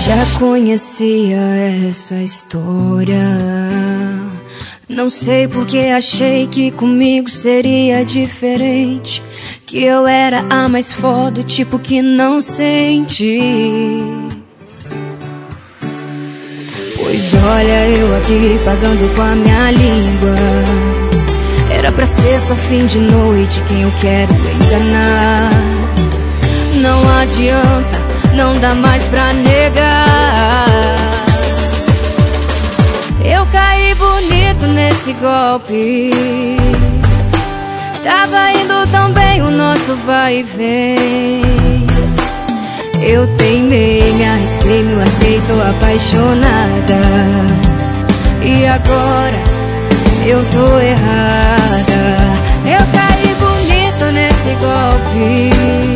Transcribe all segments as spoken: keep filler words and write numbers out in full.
Já conhecia essa história. Não sei porque achei que comigo seria diferente, que eu era a mais foda, tipo que não sente. Pois olha, eu aqui pagando com a minha língua. Era pra ser só fim de noite, quem eu quero enganar. Não adianta, não dá mais pra negar. Eu caí bonito nesse golpe. Tava indo tão bem o nosso vai e vem. Eu teimei, me arrisquei, me lasquei, tô apaixonada. E agora eu tô errada. Eu caí bonito nesse golpe.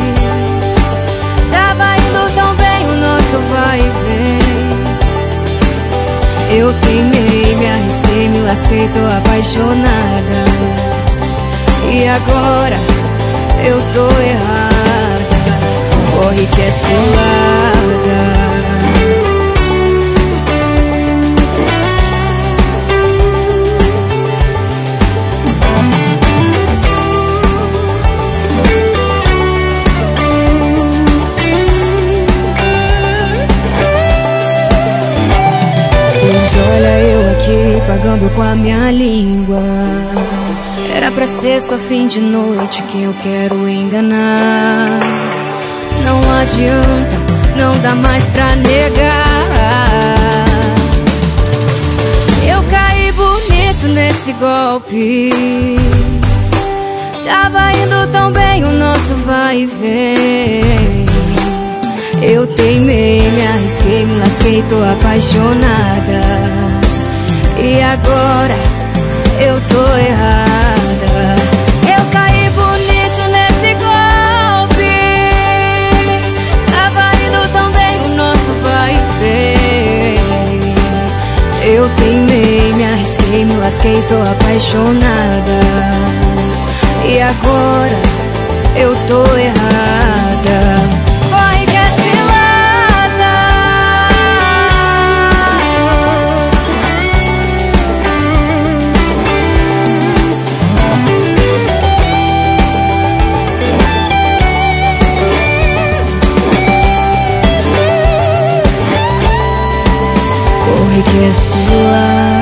Tava indo tão bem o nosso vai e vem. Eu teimei, me arrisquei, me lasquei, tô apaixonada. E agora eu tô errada. Corre que é cilada. Olha eu aqui pagando com a minha língua. Era pra ser só fim de noite, quem eu quero enganar. Não adianta, não dá mais pra negar. Eu caí bonito nesse golpe. Tava indo tão bem o nosso vai e vem. Eu teimei, me arrisquei, me lasquei, tô apaixonada. E agora eu tô errada. Eu caí bonito nesse golpe. Tava indo tão bem o nosso vai e vem. Eu teimei, me arrisquei, me lasquei, tô apaixonada. E agora eu tô errada. Corre que é cilada.